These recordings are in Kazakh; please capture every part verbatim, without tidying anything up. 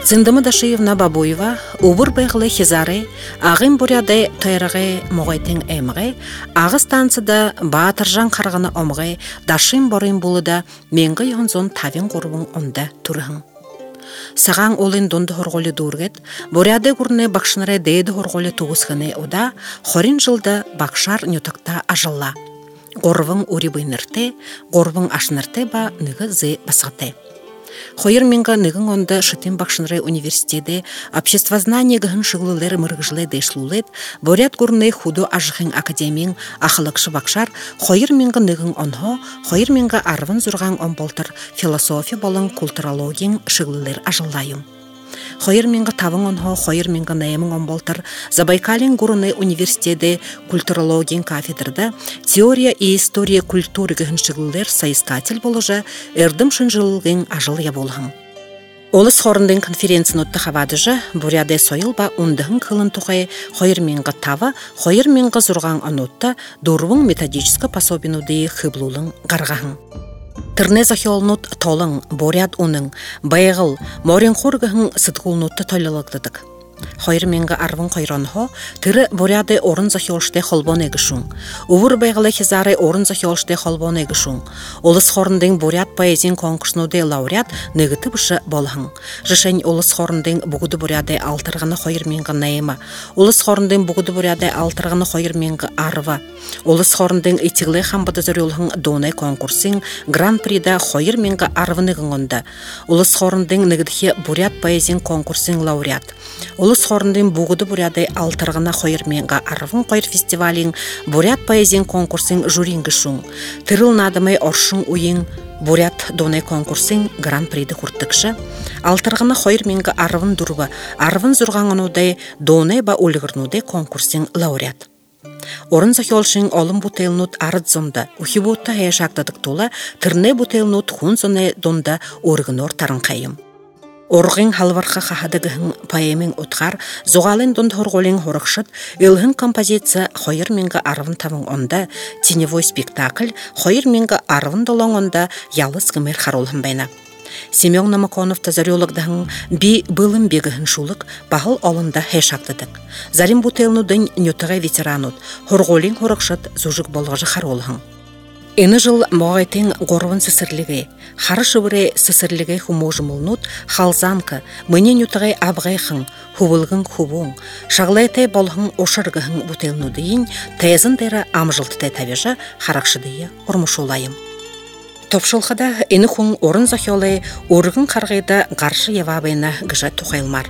Цындымы Дашиевна Бабуева, убыр байғылы хизары, ағын буряды тайрығы моғайтын әміғі, ағы станцияда батыржан қарғаны омғы, дашын борын болыда, менгі йонзон тавин қорбың онда тұрғын. Саған олын донды хорголы дұргет, буряды күріне бақшыныры дейді хорголы туғысқыны ода, хорин жылда бақшар нютақта ажылла. Горвың ури быйнырты, горвың ашнырты ба нығы зы басғыты. Хойыр менға нығын онда шытын бақшынры университеті обществознание гығын шығылылары мұрғыжылы дейшлулет, борят көріне худу ажықын академиян ақылықшы бақшар, хойыр менға нығын онхо, хойыр менға арвын зұрған он болтыр философия болын культурологиян шығылылар ажылайым. Хойыр менға тавың онхо, хойыр менға наемың он болтыр Забайкалин гурыны университеті культурологиян кафедрда теория и история культуры гығын шығылылар сайыскатель болыжа, әрдім шынжылылығын ажылыя болғын. Олыс хорындың конференцияны отты хавадыжы, буряды сойыл ба ундығын қылын тұқай хойыр менға тавы, хойыр менға зұрған анотты дұрвың методическі пособинуды хыблулың ғарғағын. Тырне захиолнут толың, боряд уның, байғыл, морин хоргығын сыдғылнутты тойлылықтыдық. Хойыр менға арвын қойронхо, тыры боряды орын захиолшты холбон егішун. Увыр байғылы хизары орын захиолшты холбон егішун. Олыс хорындың боряд поэзин конкурснуды лауреат негіті бұшы болғын. Жышын олыс хорындың бұғыды боряды алтырғаны хойыр менға наима. Олыс хорындың бұғыды боряды алтырғаны хойыр менға арва. Олыс хорындың итіглі қамбады зөрілғын доны конкурсың гран-прида хойыр менға арвынығын онда. Олыс хорындың негідхе боряд поэзин конкурсың лауреат. Олыс хорындың бұғыды буряды алтырғына хойыр менға арвын қойыр фестивалин буряд поэзин конкурсың журингі шун. Тырыл надымай оршын уйын буряд доны конкурсың гран-приді құрттықшы. Алтырғына хойыр менға арвын дұрва, арвын зұрғанғынудай доны ба өлгірнудай конкурсың лауреат. Орын захиолшың олым бутелнут арыдзонда, ухибутта хаяшақтадық тола, тырне бутелнут хунзоны донда орғынор тарын қайым. Орғын халварқа қахадығын поэмин ұтқар, зоғалын донд хорголин хорықшыт, үлгін композиция хойыр менгі арвын тавың онда, теневой спектакль хойыр менгі арвын долон онда ялыс гімер харолын байна. Семен Намаконов тазарелықдағын би былым бегіхін шулық бағыл олында хэшақтыдық. Зарим бутелнудың нютыға ветеранут, хорголин хорықшыт зужық болғажы харолын. Эны жыл моғайтын ғорвын сысырлігі, хары шыбыры сысырлігі хуможымылнут, халзанка, mëнен ютығай абғайқын, хубылғын хубуң, шағлайтай болғын ошырғығын бұтелнудыйын, тәзін дәрі амжылтыдай табежі харақшыдыйы ұрмышулайым. Топшылқыда эні хуң орын захиолай орғын қарғайда ғаршы евабайна гыжа тұқайлмар.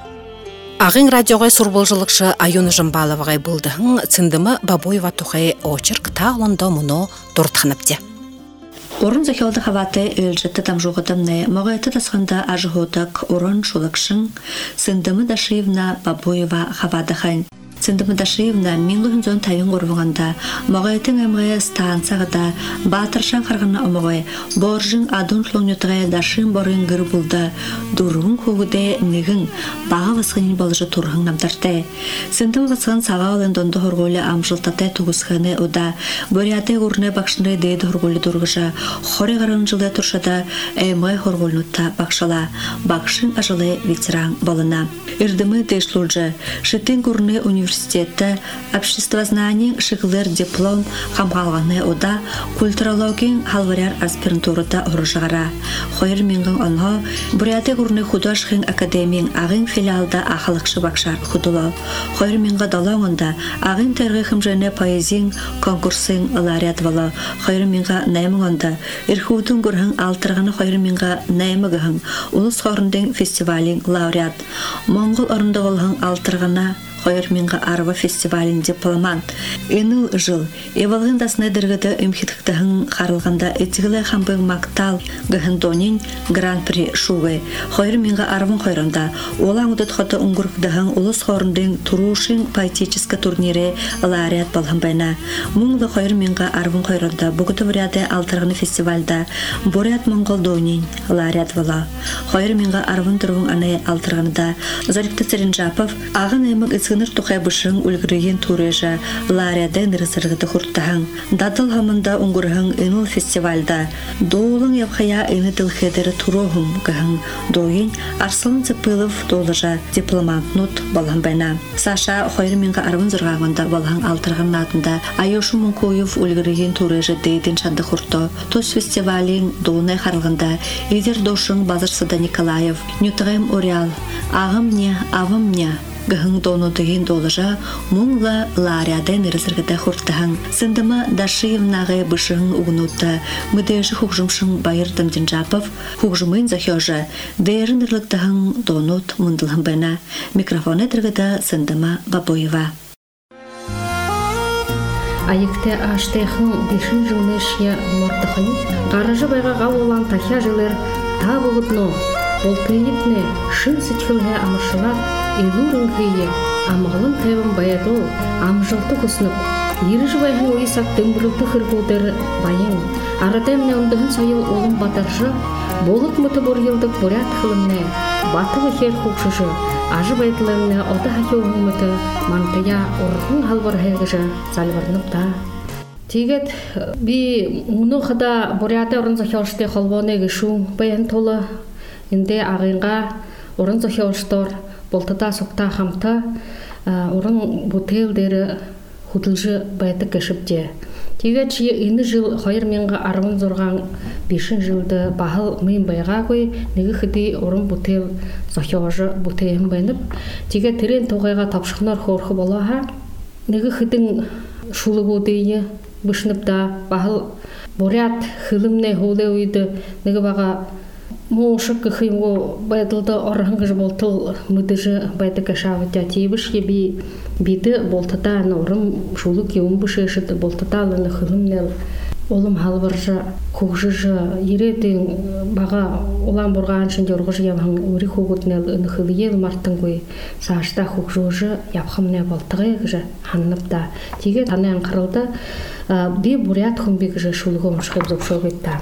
Ағын радиоғай сұрбылжылықшы Аюны Жымбаловағай бұлдығын цындымы Бабуева тұқай очырк тағылында мұны дұртқаныпте. Орын захиолды хаваты өлжетті там жоғыдымны моғайты тасқында ажығудық орын шулықшын цындымы Дашиевна Бабуева хавадығын. Цындымы Дашиевна минлығын зон тайын ғорвығында моғайтын әмғай станцияғыда батыршан қарғына омығай боржын адын шлоңнетіғай Дашин борын ғыр бұлда дұрғын қоғыды нығын баға васқынын балыжы тұрғын намдарды. Цындымы васқын саға олын донды хорғолы амжылтатай тұғысқаны ода бөряты ғұрны бақшынры дейді хорғолы дұрғыжа қоры ғарын жылы тұршада әмғай хорғолынытта бақшала бақшын ажылы ветеран балына. Ирдымы дейшлулжы шытын ғұрны университетті обществознание шықылыр диплом қамғалғаны ода культурологин халваряр аспирантурада ұрышығара. Хойыр менгің онға Буряты ғұрны художхын академиян ағын филиалда ақылықшы бақшар худулау. Хойыр менгі далауында ағын тәргі хымжыны поэзин конкурсын лауреат вала. Хойыр менгі наймың онда ирхудың ғұрхын алтырғаны хойыр менгі наймығығын ұлыс ғорындың фестивалин лауреат. Моңғыл орынды олғын алтырғана Хойыр менгі арва фестивалин дипломант. Энул жыл, евалғын дасына дырғыды үмхетіктіғын қарылғанда этігілі қамбың мақтал ғындонин гран-при шуғы. Хойыр менгі арвын қойрында олаң ұдытқаты ұңғырқдығын ұлыс қорындың тұрушын поэтическі турнире лауреат болған байна. Мұңлы хойыр менгі арвын қойрында бұғыты вұряды алтырғыны фестивальда Бурят Моңғол донин лауреат вала. Хойыр менгі арвын тұрғын аны алтырғында Зарикты Церенжапов ағын әмік сыныр тухай бышың үлгіреген турежа ларяда нырысыргыды хурттаһың. Датыл хамында уңгурһың инул фестивальда. Доулың явхая ины дылхедері турохым гыһың. Дойын Арслан Цепылов долыжа дипломатнут балам байна. Саша хойры минга арвын зыргагында балаң алтыргын натында Айошу Мункоев үлгіреген турежа дейден шанды хурто. Тос фестивалин доунай харылгында лидер дошың Базарсыда Николаев, Нютагем Ориал, Ағым не, авым не, гыһың дону дыйын долыжа муңла ларяден ирысыргыда хурттаһың. Сындыма Дашиевнагы бышың угнутта, мыдежы хужумшың байырдым Динжапов, хужумын захёжа, дээрин ирлыктаһың донут мындылым бена. Микрофоны тыргыда Сындыма Бабоева. Айыкте аштайхын бешін жылнешия мортахын, гаражы байға гал olan тахя жылыр та бұғытно, болтыйыпне шын сетхілге амыршылар, елурын күйе, амғылын тәвім баяду, амжылты құснып, еріжі байхын ойсақ дөңбірілті қырғудыр байын, арадамне ондығын сайыл олым батаржы, болып мұты бұр елдік бұрят қылымне, батығы хер құқшыжы, ажы байтыларына оты хаки оңымыты мантая орғын халбар хәгіжі залбарынып та. Тегет би мұны қыда бұряты орын захиолшты қолбауны кешу баян толы инде ағынға орын захиолштор болтыта соқта хамта орын бутелдері худылжы байты кешіпте. Тегет жи ины жыл хайыр менға арвын зорған бешін жылды бағыл мейін байға қой, неге қыды орын бутел захиолжы бутелім байынып. Тегет терен тоғайға тапшықнар хорқы болаға, неге қыдың шулы бодейі бішініп да бағыл борят хылымне холе ойды, неге баға моңшық көхеймго байдылды орғыңғыж болтыл мүдіжі байды кәшавы тәтейбіш ебі биді болтыда орым шулы кеуім бішешіді болтыда алыны хылымнел олым халбаржы көкжыжы еретің баға олан бұрған шынде орғыжы явың өрі қоғытнел үні хылы ел марттың қой сашта көкжыжы япқымне болтығы егіжі ханынып да теге танайын қырылды би бурят хүмбегіжі шулығы омшқып зөпшоқ етті.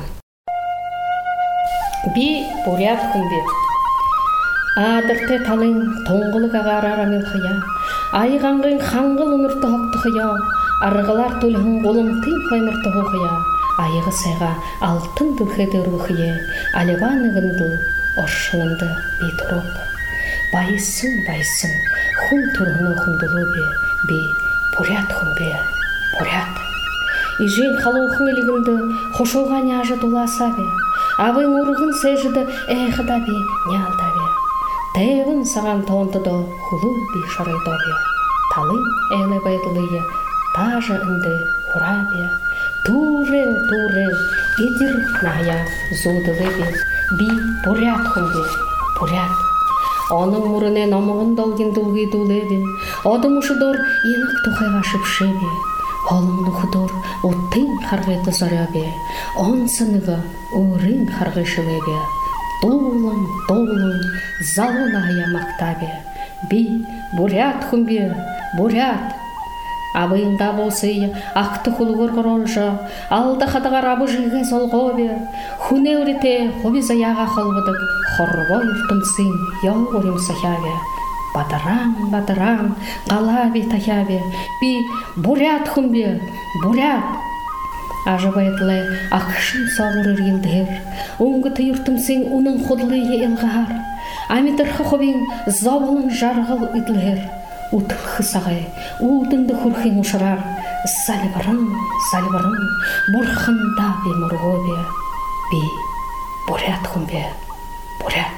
Би бурят хүмбе. Адырты талың тоңғылық ағарара мен қия. Айғанғын қаңғыл ұнырты хоқты қия. Арғылар төлігін қолым тың қоймырты қия. Айығы сайға алтын дүлхеді рухие. Алеванығындыл оршылынды би тұрып. Байысын, байысын, құн тұрғыны құндылы бе. Би бурят хүмбе, бурят. Ижен қалуқын елігінді қошылған яжы дуласа бе. Авың ұрығын сәжіді әйқыда бе, не алда бе. Тәйвін саған тоңтыды құлу бе шарайда бе. Талың әлі байдылығы, тажы үнді ұра бе. Турен, турен, едір ная зудылы бе. Би бурят құн бе, бурят. Оның мұрыне намығын долгин дұлғы дұлы бе. Одым ұшыдор енік тұқайға шыпшы бе. Олыңны худор оттың қарғайты заря бе. Он сынығы орын қарғышылы бе. Долың, долың, залын ағая мақта бе. Би, бурят хүмбе, бурят. Абыйында болсы, ақты құлығыр қыролжа, алды қадығар абы жылғы солғы бе. Хүне өрете хоби заяға қолбыдық, хорбой ұртымсын, яу өрім сахя бе. Батарам, батарам, қалаби тахяби, би бурят хүмбе, бурят. Ажыбайдылай ақшын сағырыр елдер, оңғы түйіртімсің оның құдылығы елғар. Амитырқы қобин завылын жарғыл үділер, ұтылқы сағай, ұлдынды құрхин ұшырар. Салибарым, салибарым, бұрқында бе мұрғы бе, би бурят хүмбе, бурят.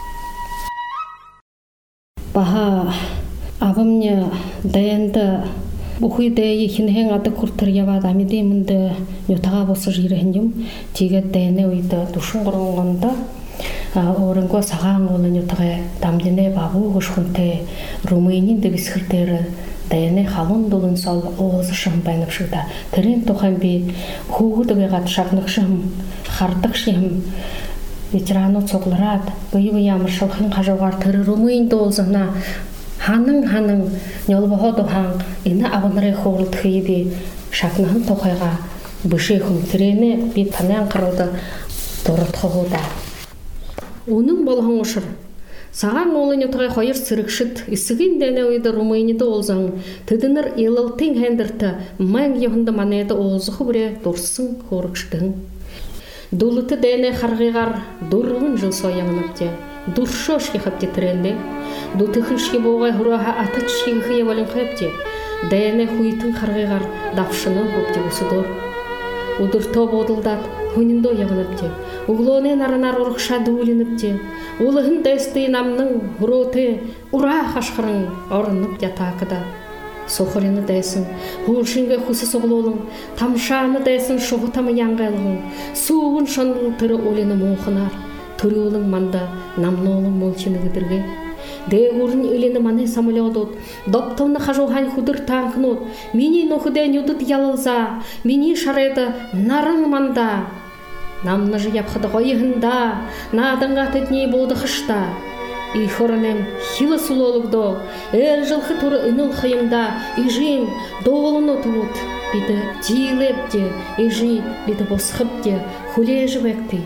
Баха абымне даянды бұхый дайы хинхен ады күртір явад амиде мінді нютаға босы жирехіндем тегет дайыны ойды душын құрғанғанда орынға саған олы нютаға дамдене бабу ғышқынты Румынин де бісқіртері дайыны халын долын сол оғызы шығын байнып шыда түрен тоқан бе хуғы дұбеғат шағнық шығым қардық шығым ветераны соғылырад, бұйығы ямыршылқын қажауғар түрі Румын долзына ханың-ханың нелбұғы дұған ині абыныры қоғыл түйебе шақнығын тоқайға бүші хүм түрені бет танайын қырылды дұрытқы ғуда. Оның болған ұшыр, Саған олын утыгай хайыр сырыкшыт, исыгин дәне ойды румайниды олзаң, тыдыныр елылтың хәндірті, мәң ехынды манайды олзықы бүре дұрсын хорықштың. Дулыты дәне харғиғар дұрғын жыл сояңынып де, дұршош ехіп де тіренде, дұтықышке болғай хураға атычшығы хыя валын қайып де, дәне хуйтын харғиғар дапшының көп де осы дұр. Удырто бодылдат, хүнінді ояғынып де, углонен аранар ұрықша дұлініп де, улығын дәсті намның ғыроты ұра қашқырың орынып де тақыда. Соқырыны дәсін, ғылшынға құсы соғылуылың, тамшаны дәсін шоғы тамы яңғайлығың, суығын шаныл түрі олені моқынар, түрі олың манда намны олың молчыны ғыдырге. Дәғырын өлені маны самылядот, доптауны қажуған құдыр таңқынот, мені нұқыден юдыт ялылза, мені шарайды нарың манда. Намны жияпқыды ғойығында, надыңға тетней болды қышта. Ихоранем хилы сулолугдо, эр жылқы туры үніл қиымда, ижин доғылыны туыт, биді дилепте, ижи биді босқыпте, хуле жібекті.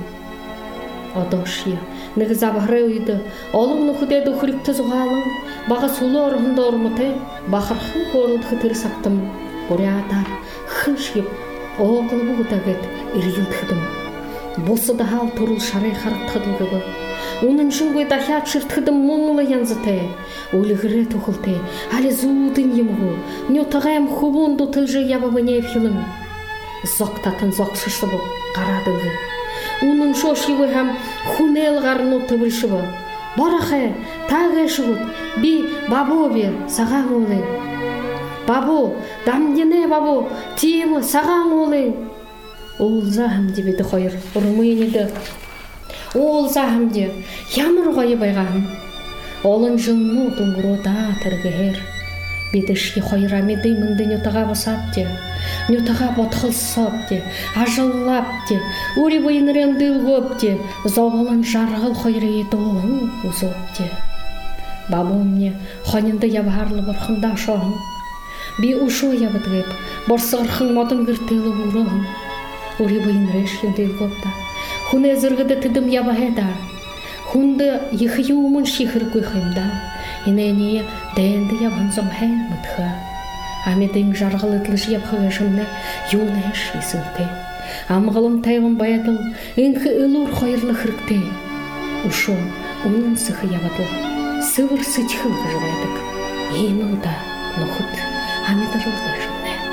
Одошия, нығыза бағыры үйді, олың нұқыдеді хүрікті зұғалың, баға сулы орғында ормыты, бақырқын қорылды қытыр сақтым, бұрядар, қышып, оғылы бұғытағет, иргілдіғдім. Босы да хал турыл шарай харықтығылғы. Оның жүнгөй дахят шыртқыдым мұңылы янзыты. Өлігірі тұқылты, әлі зудын емғу, нютағайым хубунду тылжы ябабыне ефілің. Зоқтатын зоқшышы бұл, қарадылғы. Оның шошығы хам хунел ғарыну тұбыршы бұл. Барақы, тағы шығыт, би бабу бер, саған олың. Бабу, дамдене бабу, тиемі саған олың. Ол зағым дебеді қойыр, ұрмайнеді. Ол зағым де, ямыр қойы байғағым. Олын жылыну тұңғыру да тіргігер. Бедішке қойырамеді мұнды нютаға басап де, нютаға ботқыл соп де, ажыллап де, өре бойынырен дылғып де, зоғылын жарғыл қойыры еді олың ұзып де. Бабым не, қонынды ябағарлы бұрқында шоғым. Би ұшу ябыдғып, борсығырқын модым гіртелі бұрығым. Өре бойынырын дылғып да, хуне зырғыды тыдым ябағеда, хунды ехи умын шихыр көйхімда, инәне дәнді ябын зом хәл мұтға. Амедың жарғылы тылыш ябқығы жымны юны әш есіңте. Амғылым тайвын баядыл, үнкі үлір қойырлы қырықте. Ұшу, оның сықы ябадыл, сывыр сычхыл ғыжывайдық. Емілда, нұхыт, амедырылды жымны.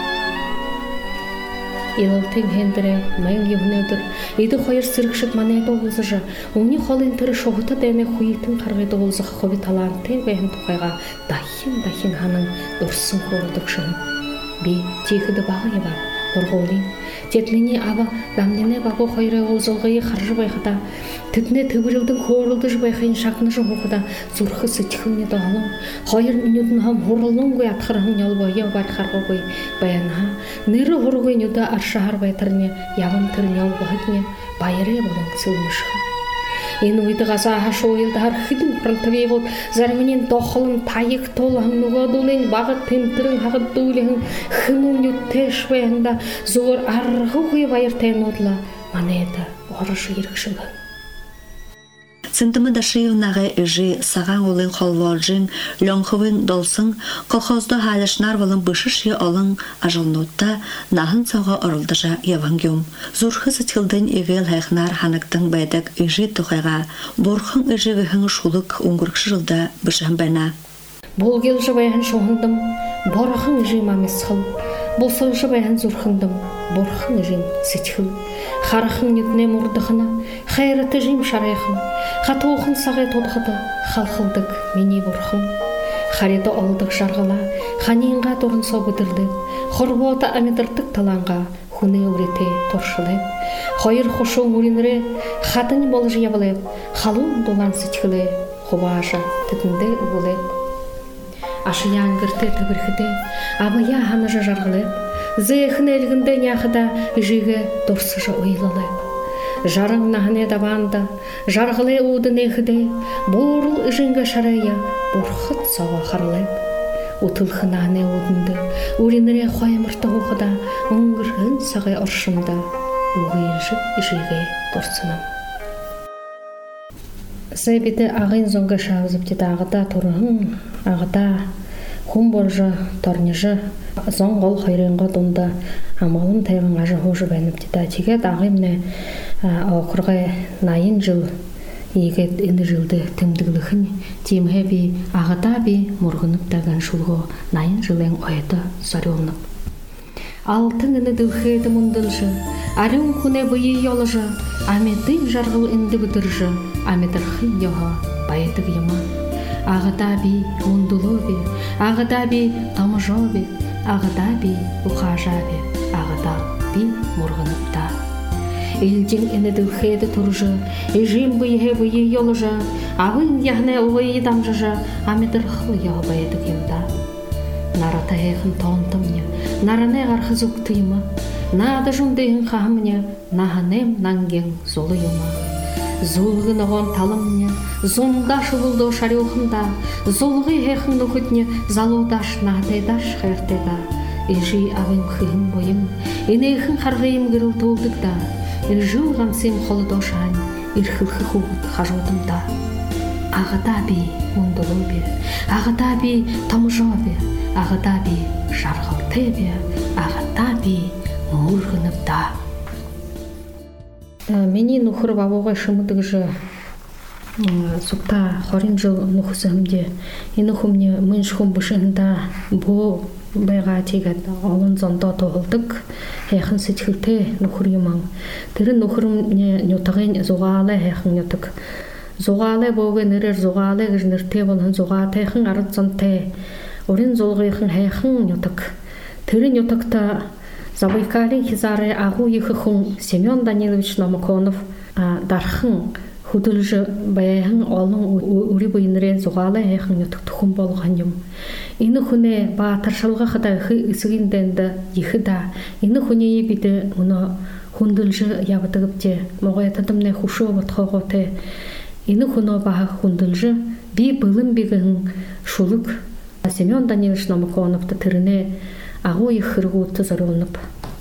Илалтың хендірі, мәң евнөдір, еді қойыр сырықшыт манайды олзыжы, оны қолын түрі шоғыты дәне құйытын қарғайды олзығы қоби таланты бәйін тұқайға дахин-дахин ханың дұрсын қорылдық шын. Би текіді бағы еба, ұрғолин, тетліне аба дамнене бағу қойыры олзылғайы қаржы байқыда, түтіне түбірілдің қорылды жыбайқайын шақны жоғықыда зұрқы сытықылне дағылың, қойыр үнетін хам ғұрылың қой атқырығын ялбайы бар қарға қой баянға, ныры ғұрғой нүді аршағар байтырне, явын түріне албағытне, байыры болың сылмышқы. Ен ойды ғаза ашу ойылдар хыдың фронтовей вот, зарменен доқылын тайық толығын нұғадулен бағыт темтірін хағыт дұлығын хымыл нүттеш баянда зор арғы ғой байыртайын одла манеді орышы ерікшілі. Сындымы дашыйынағы үжі саған олың қолвалжың, лөңхывын долсың, қолхозды халышнар болын бұшышы олың ажылнутта нахын сауға орылдыжа евангиум. Зұрхы сытылдың евел хайқнар ханықтың байдық үжі тұқайға, борхың үжі віхің шулық ұңғырқшы жылда бұшын бәна. Бұл кел жыбайын шоғындым, борхың үжі мамесқыл, болсыл жыбайын зұрхындым, борхың үжім сытқыл. Харахын нүтіне мұрдықына, қайраты жим шарайқын, қатуғын сағай тодғыды, қалқылдық мені бұрқын. Хареті олдық жарғыла, ханинға тұрын собыдырды, құрбота әмедірдік таланға, хуне өрете торшылып. Қойыр қошуң өрінірі, қатын болжы ябылып, қалуын долан сычқылы, құбаша түтінді ұғылып. Ашыян гірті түбірхіде, абыя ханыжы жарғылып, зейхін әлгінді няқыда жигі дұрсыжы ойлылып. Жарың нағыне дабанды, жарғылы уды нехіде, борыл үжінгі шарайы, бұрқыт сауа қарылып. Утылқы нағыне удынды, өрінірі қоймырты оқыда, оңғыр үн сағай ұршымда, ұғайыншы жигі дұрсыным. Себеде ағын зонга шағызып деді ағыда тұрығын, ағыда хум боржа, торнежа, зон қол хайренға донда амалым тайғын ғажы хожы бәніп деді. Тегет ағымне оқырға найын жыл, егет енді жылды тімдігліхін темге би ағыда би мұрғынып дәгін шулғы найын жылен ойды сарионып. Алтын іні дылхейді мұндылжы, арың күне бұйы елыжы, аметің жарғыл інді бұдыржы, аметірхи йоға байытық ема. Ағыда би мұндылы би, ағыда би тамыжо би, ағыда би ұқажа би, ағыда би мұрғыныпта. Илжің іні дылхейді тұржы, ежім бұйы бұйы елыжы, ағын яғне ұғайы дамжыжы, аметірхи йоға байытық емда. Нарата хейхын тоонтымня, наране гархы зуктыйма, нада жундыйхын хахымня, наханем нанген золы юма. Зулгын оғын талымня, зунда шывылды шарюхында, зулгы хейхын нухытня, залудаш нахтайдаш хайртайда. Ежи ағын хыхын бойым, инейхын харғайым гырыл толдықда, ежил ғамсем холыдошан, ирхылхы хуғыт хажудымда. Ағыда би мұндылы бе, ағыда би тамыжо бе, ағыда би жарғылты бе, ағыда би мұрғыныпта. Мені нұхыр бабуға шымыдығы жы сұқта хорин жыл нұхысымде, енұхымне мұнш хұм бұшында бұ байға тегет олын зонда тоғылдық, әйхін сетхілті нұхыр юмаң. Тірі нұхырымне нютағын зуғалы әйхін нютық. Зуғалы боғы нірер зуғалы ғыжнырте болын зуғаты әйхін арыт зонте. Орин золғайхын әйхін нютық. Тірі нютықта Забайкалин хизары ағу ехы хұн Семен Данилович Намаконов дархын худылжы баяйхын олың үрі бұйынырен зуғалы әйхін нютық тұхын болған ем. Ині хүне батыршылға қыдайхы үсігінденді ехы да. Ині хүне ебеді мұны хундылжы ябытығып де. Моғай тадымне хушу бұтқығы те. Ині хүне баға хундылжы би бұлым бігін шулық Семен Данилович Намаконовты түріне ағу ехырғу тұзарылынып.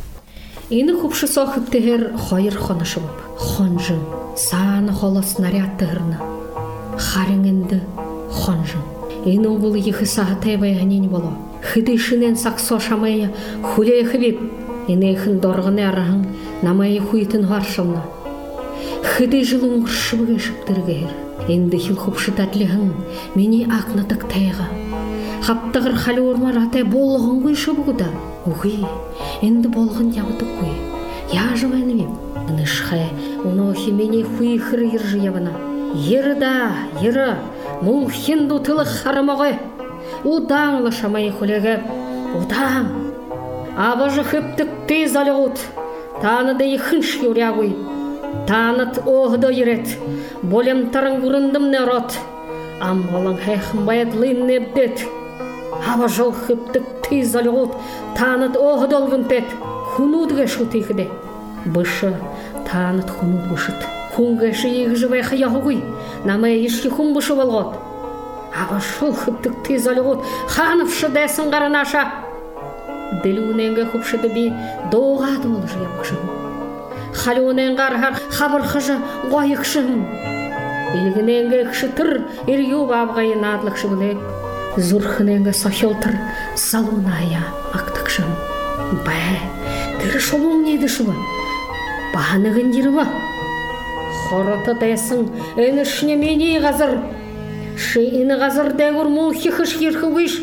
Ині құпшы соқып тегер қойыр қонышы боп. Қонжын, саны қолы снаряд тұғырны. Харыңынды қонжын. Ині ұғылы ехі сағытай баяғанен болу. Хыдышынен сақсо шамайы хүле ехі беп. Ині ехін дорғыны арағын намайы хуйтын ғаршылны. Хыды жылың ғыршыбығы шыптырғыр. Инді хил құпшы тәтліғын мені ақнатық тайға. Хаптығыр халі ормар атай болғын ғой шыбығыда. Уғи, енді болғын ябыдық қой. Яжым әнімем. Нышқай, оны химені хуй хыры ержі ябына. Ері да, ері, мұл хенду тылы харымағы. Удаңлы шамай хүлегі. Удаң. Абыжы хыптық тез алығыд. Таныды ехінш көрягой. Таныт оғды ерет. Болем тарың бұрындым не рот. Амғалың хайхын байет лын небдет. Аба жол хыптық тез алығыд, таныт оғы долғын тет. Хунудға шутыйқыды. Бұшы, таныт хуnud бұшыт. Хунгашы егі жывай қияғы ғой. Намай ешкі хун бұшы болғыд. Аба жол хыптық тез алығыд, ханывшы дәсін ғарын аша. Ділуіненгі құпшыды би доғады олыжы япқышым. Халуінен ғарғар қабырқыжы ғойықшым. Илгіненгі кіші тұр, ерю бабғайын адлықшы білек. Зурхыненгі сахелтыр залуная ақтықшым. Бәй, тірі шолуң нейді шылы? Бағанығын дерімі? Қорыты дәсің, әнішіне мені ғазыр. Шейіні ғазыр дәгір мұл хихыш ерхі өш.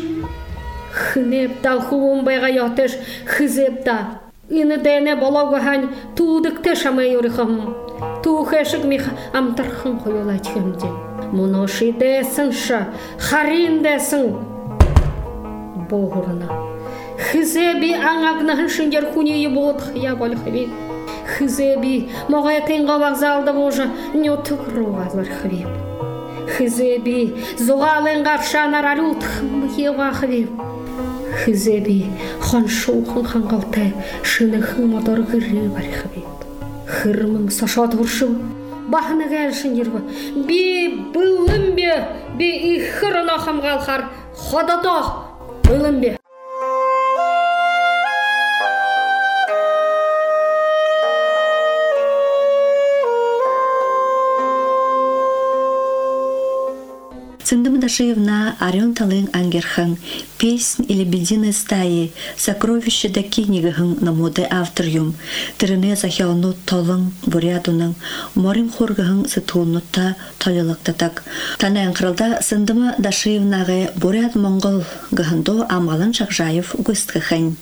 Хынеп дал хуын байға яқтыш, хызеп да. Іні дәне балауға хан туыдықты шамай өріқым. Туғашық мех амтархын қойыл айтқымде. Мұношы дәсің ша, харин дәсің. Боғырына. Хызеби аңағнағын шындер хүнейі бұғыт қия балы қабет. Хызеби моғайтынға вағзалды бұжы нөтіғыру ғазлар қабет. Хызеби зұғалын ғаршанар алут қымбыеға қабет. Хызеби хан шоуқын қанғалтай шынықын мотор ғыры бар қабет. Хырмың сашат вұршыл. Бахны гәлшін ербі. Би бұлым бе, би ихырын ақым қалқар. Ходадо бұлым бе. Цындыма Дашиевна Орён талын ангерхан «Песнь и лебединые стаи, сокровища да книгахын» на моды авторюм, тырыне захялну толын бурядунын, морин хоргахын сытулнутта толылыктатак. Танайын қырылда Цындыма Дашиевнағы буряд монгол гахындо амгалын Шакжаев густгахын.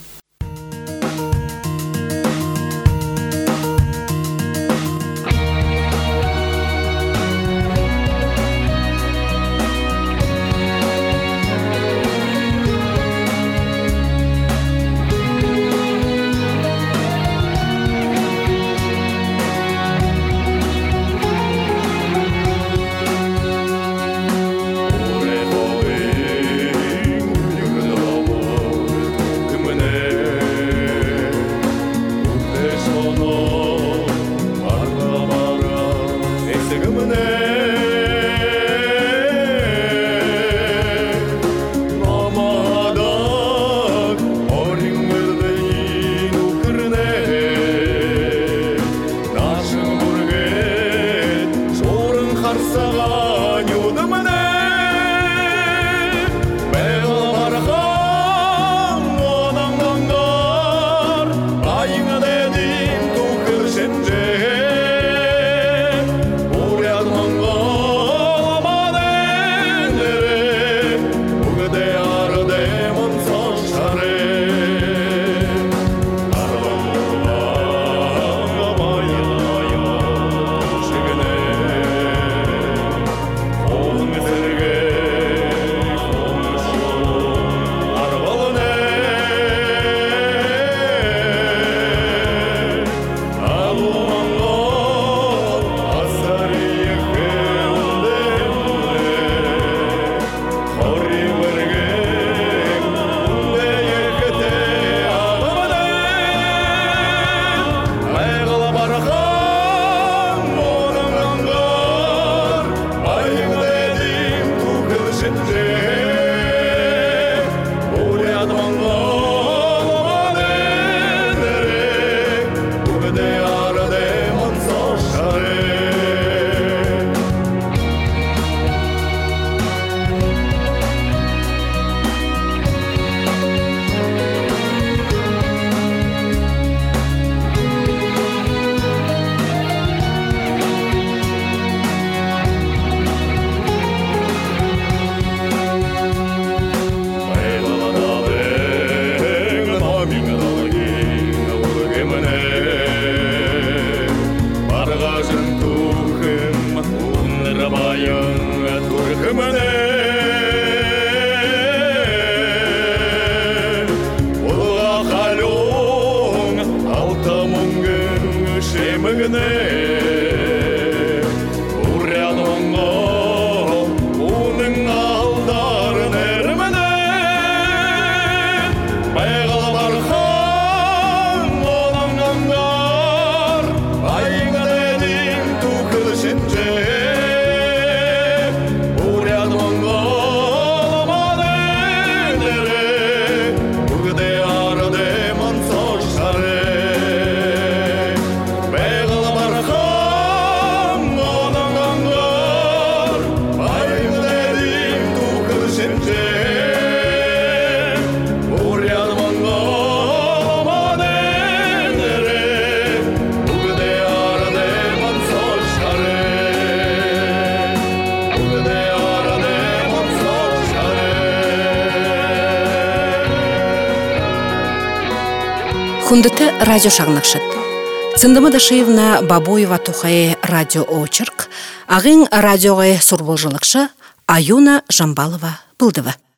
Хундыты радио шагнакшыт. Цындыма Дашиевна Бабоева тухае радио очерк, ағын радиоға сурболжылықшы Аюна Жамбалова Пылдова.